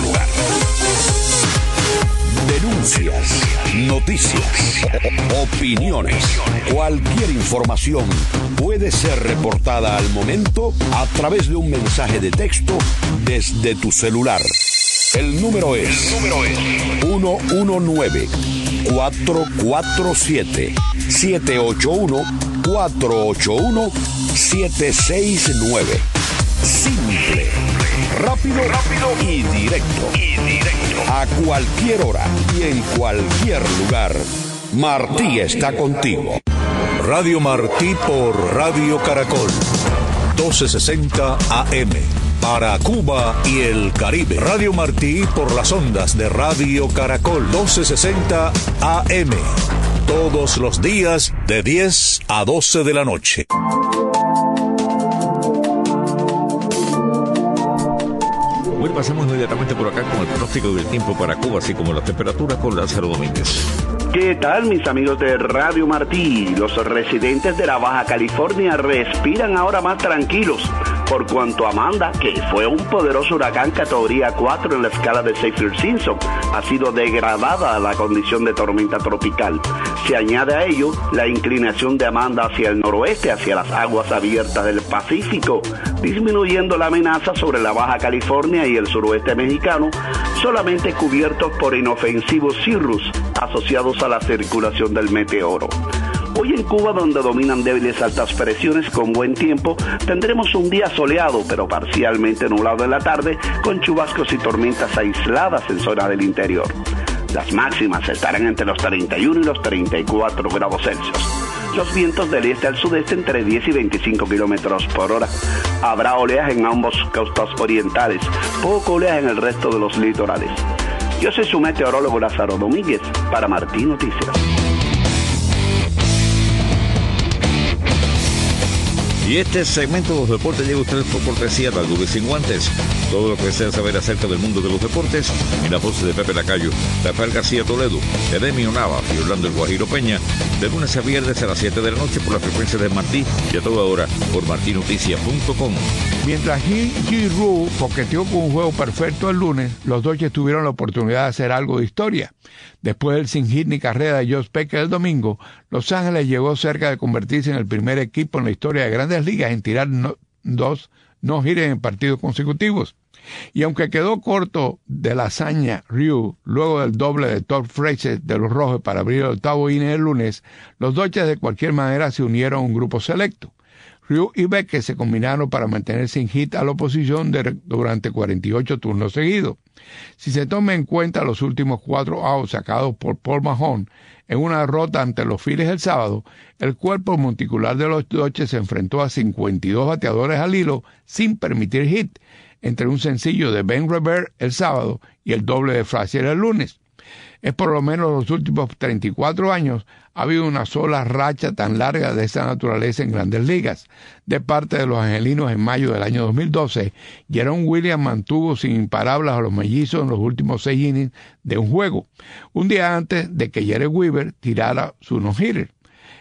Denuncias, noticias, opiniones, cualquier información puede ser reportada al momento a través de un mensaje de texto desde tu celular. El número es 119-447-781-481-769. Simple, rápido y directo. A cualquier hora y en cualquier lugar, Martí está contigo. Radio Martí por Radio Caracol, 1260 AM. Para Cuba y el Caribe. Radio Martí por las ondas de Radio Caracol, 1260 AM. Todos los días de 10 a 12 de la noche. Bueno, pasamos inmediatamente por acá con el pronóstico del tiempo para Cuba, así como las temperaturas con Lázaro Domínguez. ¿Qué tal, mis amigos de Radio Martí? Los residentes de la Baja California respiran ahora más tranquilos, por cuanto Amanda, que fue un poderoso huracán categoría 4 en la escala de Saffir-Simpson, ha sido degradada a la condición de tormenta tropical. Se añade a ello la inclinación de Amanda hacia el noroeste, hacia las aguas abiertas del Pacífico, disminuyendo la amenaza sobre la Baja California y el suroeste mexicano, solamente cubiertos por inofensivos cirrus asociados a la circulación del meteoro. Hoy en Cuba, donde dominan débiles altas presiones con buen tiempo, tendremos un día soleado, pero parcialmente nublado en la tarde, con chubascos y tormentas aisladas en zona del interior. Las máximas estarán entre los 31 y los 34 grados Celsius. Los vientos del este al sudeste entre 10 y 25 kilómetros por hora. Habrá oleaje en ambos costas orientales, poco oleaje en el resto de los litorales. Yo soy su meteorólogo Lázaro Domínguez, para Martí Noticias. Y este segmento de los deportes llega a ustedes por cortesía de Alduve Sin Guantes. Todo lo que desea saber acerca del mundo de los deportes en las voces de Pepe Lacayo, Rafael García Toledo, Edemio Nava y Orlando El Guajiro Peña, de lunes a viernes a las 7 de la noche por la frecuencia de Martí y a toda hora por martinoticias.com. Mientras G. Rue coqueteó con un juego perfecto el lunes, los Dodgers tuvieron la oportunidad de hacer algo de historia. Después del sin hit ni carrera de Josh Becker el domingo, Los Ángeles llegó cerca de convertirse en el primer equipo en la historia de Grandes Ligas en tirar dos no-hits en partidos consecutivos. Y aunque quedó corto de la hazaña Ryu, luego del doble de Todd Frazier de los Rojos para abrir el octavo inning el lunes, los Dodgers de cualquier manera se unieron a un grupo selecto. Ryu y Becker se combinaron para mantener sin hit a la oposición durante 48 turnos seguidos. Si se toma en cuenta los últimos 4 outs sacados por Paul Mahon en una derrota ante los Phillies el sábado, el cuerpo monticular de los Dodgers se enfrentó a 52 bateadores al hilo sin permitir hit, entre un sencillo de Ben Revere el sábado y el doble de Frazier el lunes. Es por lo menos los últimos 34 años ha habido una sola racha tan larga de esa naturaleza en Grandes Ligas. De parte de los angelinos en mayo del año 2012, Jerome Williams mantuvo sin imparables a los mellizos en los últimos 6 innings de un juego, un día antes de que Jerry Weaver tirara su no-hitter.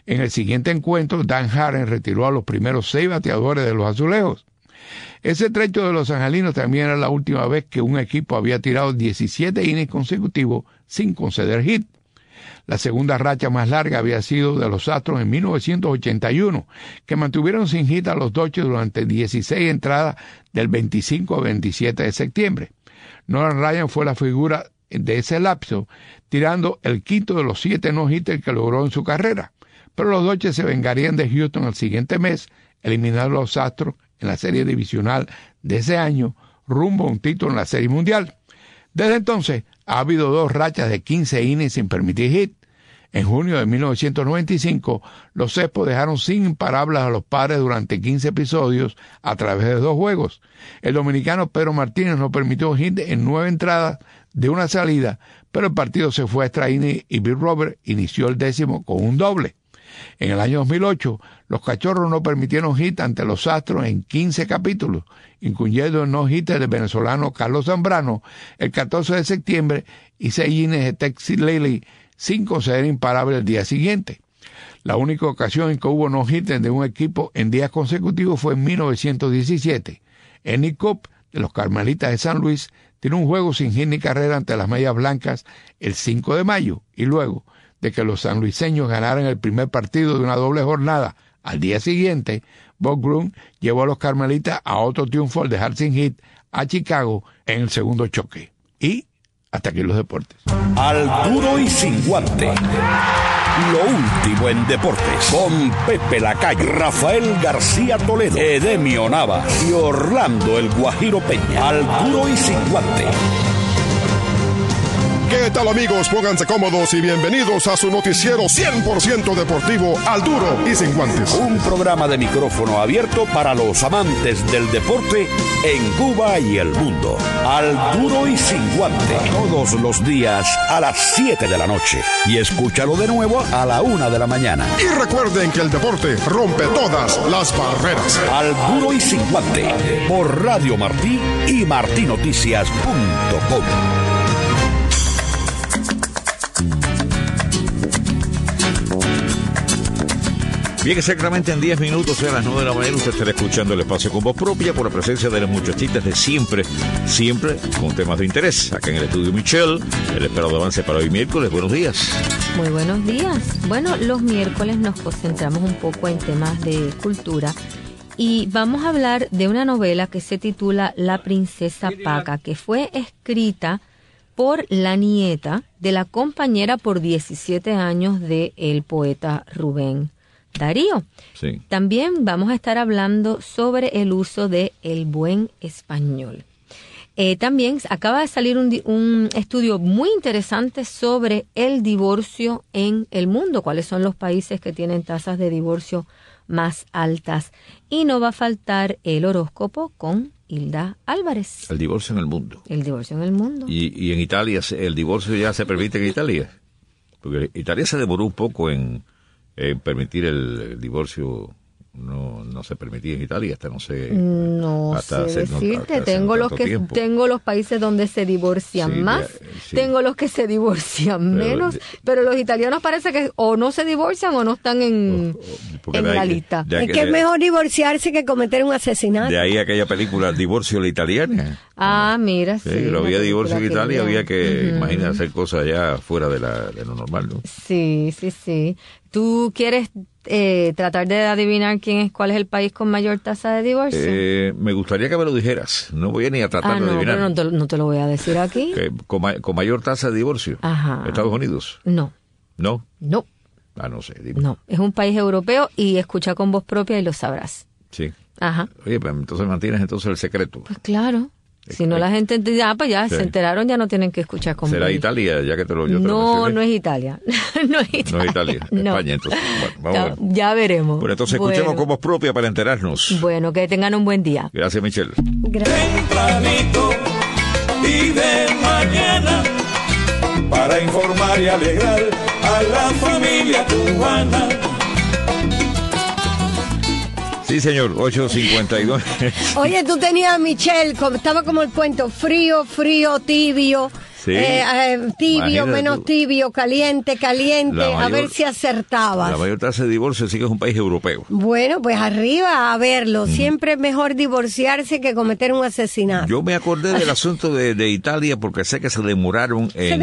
En el siguiente encuentro, Dan Haren retiró a los primeros 6 bateadores de los Azulejos. Ese trecho de los angelinos también era la última vez que un equipo había tirado 17 innings consecutivos sin conceder hit. La segunda racha más larga había sido de los Astros en 1981, que mantuvieron sin hit a los Dodgers durante 16 entradas del 25 al 27 de septiembre. Nolan Ryan fue la figura de ese lapso, tirando el quinto de los 7 no-hitters que logró en su carrera. Pero los Dodgers se vengarían de Houston el siguiente mes, eliminando a los Astros en la serie divisional de ese año, rumbo a un título en la Serie Mundial. Desde entonces, ha habido 2 rachas de 15 innings sin permitir hit. En junio de 1995, los Expos dejaron sin imparables a los Padres durante 15 episodios a través de 2 juegos. El dominicano Pedro Martínez no permitió hit en 9 entradas de una salida, pero el partido se fue a extra inning y Bill Roberts inició el 10º con un doble. En el año 2008, los Cachorros no permitieron hit ante los Astros en 15 capítulos, incluyendo el no-hitter del venezolano Carlos Zambrano el 14 de septiembre y 6 innings de Texas Lely sin conceder imparable el día siguiente. La única ocasión en que hubo no-hitter de un equipo en días consecutivos fue en 1917. Ernie Cobb, de los Carmelitas de San Luis, tiró un juego sin hit ni carrera ante las Medias Blancas el 5 de mayo, y luego de que los sanluiseños ganaran el primer partido de una doble jornada al día siguiente, Bob Gruen llevó a los Carmelitas a otro triunfo al dejar sin hit a Chicago en el segundo choque. Y hasta aquí los deportes. Al duro y sin guante. Lo último en deportes, con Pepe Lacayo, Rafael García Toledo, Edemio Navas y Orlando el Guajiro Peña. Al duro y sin guante. ¿Qué tal, amigos? Pónganse cómodos y bienvenidos a su noticiero 100% deportivo, Al Duro y Sin Guantes. Un programa de micrófono abierto para los amantes del deporte en Cuba y el mundo. Al Duro y Sin Guante, todos los días a las 7 de la noche. Y escúchalo de nuevo a la 1 de la mañana. Y recuerden que el deporte rompe todas las barreras. Al Duro y Sin Guante, por Radio Martí y martinoticias.com. Bien, exactamente en 10 minutos, a las 9 de la mañana, usted estará escuchando el espacio con voz propia por la presencia de las muchachitas de siempre con temas de interés. Acá en el estudio Michelle, el esperado avance para hoy miércoles. Buenos días. Muy buenos días. Bueno, los miércoles nos concentramos un poco en temas de cultura y vamos a hablar de una novela que se titula La Princesa Paca, que fue escrita por la nieta de la compañera por 17 años del poeta Rubén Darío. Sí. También vamos a estar hablando sobre el uso de el buen español. También acaba de salir un estudio muy interesante sobre el divorcio en el mundo, cuáles son los países que tienen tasas de divorcio más altas. Y no va a faltar el horóscopo con Hilda Álvarez. El divorcio en el mundo. El divorcio en el mundo. Y en Italia, ¿el divorcio ya se permite en Italia? Porque Italia se demoró un poco en permitir el divorcio. No se permitía en Italia, tengo los países donde se divorcian más, tengo los que se divorcian menos, pero los italianos parece que o no se divorcian o no están en la lista. Es que es mejor divorciarse que cometer un asesinato. De ahí aquella película Divorcio a la Italiana. Mira, sí. Pero había divorcio en Italia, había que, imagínate, hacer cosas ya fuera de lo normal, ¿no? Sí. ¿Tú quieres tratar de adivinar cuál es el país con mayor tasa de divorcio? Me gustaría que me lo dijeras. No voy ni a tratar de adivinar. Pero no te lo voy a decir aquí. Con mayor tasa de divorcio. Ajá. ¿Estados Unidos? No. ¿No? No. No sé, dime. No, es un país europeo y escucha con voz propia y lo sabrás. Sí. Ajá. Oye, pues entonces mantienes el secreto. Pues claro. Si no la gente ya se enteraron, ya no tienen que escuchar con ¿Será Italia, ya que yo te lo mencioné? No es Italia. No es Italia. España, entonces. Bueno, vamos ya veremos. Bueno, entonces escuchemos con voz propia para enterarnos. Bueno, que tengan un buen día. Gracias, Michelle. Tempranito y de mañana, para informar y alegrar a la familia cubana. Sí, señor, 8:52. Oye, tú tenías a Michelle, estaba como el cuento, frío, tibio. Sí. Tibio, Imagínate menos tú. tibio, caliente, a ver si acertabas. La mayor tasa de divorcio sí que es un país europeo. Bueno, pues arriba a verlo. Siempre es mejor divorciarse que cometer un asesinato. Yo me acordé del asunto de Italia porque sé que se demoraron en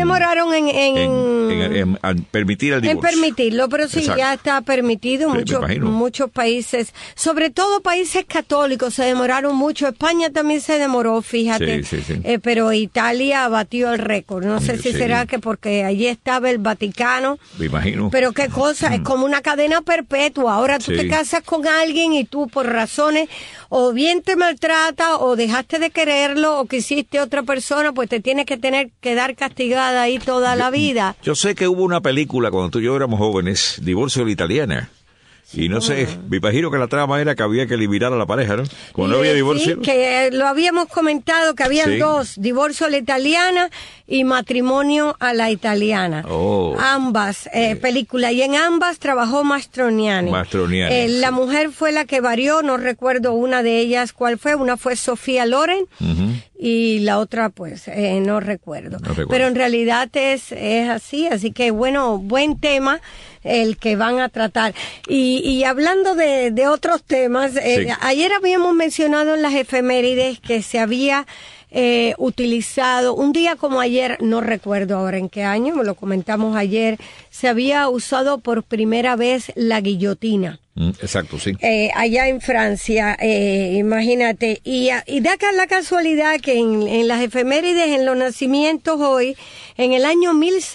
permitir el divorcio. En permitirlo, pero sí, Exacto. ya está permitido. Sí, me imagino. Muchos países, sobre todo países católicos, se demoraron mucho. España también se demoró, fíjate. Sí. Pero Italia batió el récord. No sé si Sí. será que porque allí estaba el Vaticano. Me imagino. Pero qué cosa, es como una cadena perpetua. Ahora tú Sí. te casas con alguien y tú por razones o bien te maltrata o dejaste de quererlo o quisiste otra persona, pues te tienes que quedar castigada ahí toda la vida. Yo sé que hubo una película cuando tú y yo éramos jóvenes, Divorcio de la Italiana. Y no sé, me imagino que la trama era que había que eliminar a la pareja, ¿no? Como no había divorcio. Sí, que lo habíamos comentado, que habían Sí. dos, divorcio a la italiana y matrimonio a la italiana. Oh. Ambas películas, y en ambas trabajó Mastroianni. Mastroianni, La mujer fue la que varió, no recuerdo una de ellas cuál fue, una fue Sofía Loren y la otra pues no recuerdo. Pero en realidad es así que bueno, buen tema el que van a tratar. Y hablando de otros temas, Sí. ayer habíamos mencionado en las efemérides que se había utilizado, un día como ayer, no recuerdo ahora en qué año, lo comentamos ayer, se había usado por primera vez la guillotina. Exacto, sí. Allá en Francia, imagínate, y da acá la casualidad que en las efemérides, en los nacimientos hoy, en el año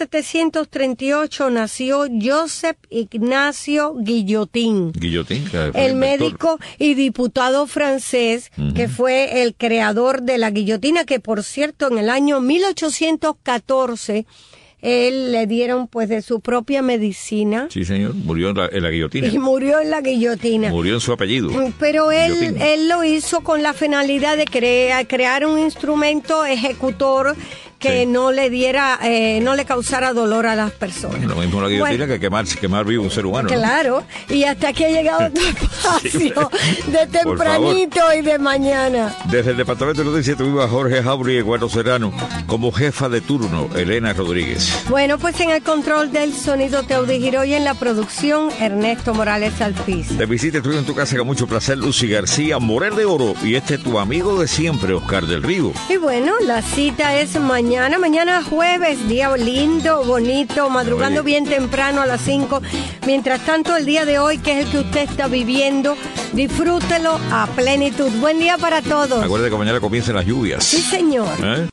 1738 nació Joseph Ignacio Guillotin, Guillotín. Que fue el inventor. médico y diputado francés que fue el creador de la guillotina, que por cierto en el año 1814 él le dieron pues de su propia medicina Sí, señor. Murió en la guillotina. y murió en la guillotina. Murió en su apellido. Pero Guillotín. él lo hizo con la finalidad de crear un instrumento ejecutor que no le diera, no le causara dolor a las personas. Lo mismo la guillotina Bueno, que quemar vivo un ser humano. ¿no? Claro, y hasta aquí ha llegado tu espacio de tempranito y de mañana. Desde el Departamento de Noticias tuvimos a Jorge Jauri y Eduardo Serrano como jefa de turno, Elena Rodríguez. Bueno, pues en el control del sonido Teudi Giró y en la producción Ernesto Morales Alpiz. Te visita, estuve en tu casa con mucho placer, Lucy García, Morel de Oro, y tu amigo de siempre, Oscar del Río. Y bueno, la cita es mañana jueves, día lindo, bonito, madrugando Oye. bien temprano a las 5. Mientras tanto, el día de hoy, que es el que usted está viviendo, disfrútelo a plenitud. Buen día para todos. Acuérdate que mañana comienzan las lluvias. Sí, señor. ¿Eh?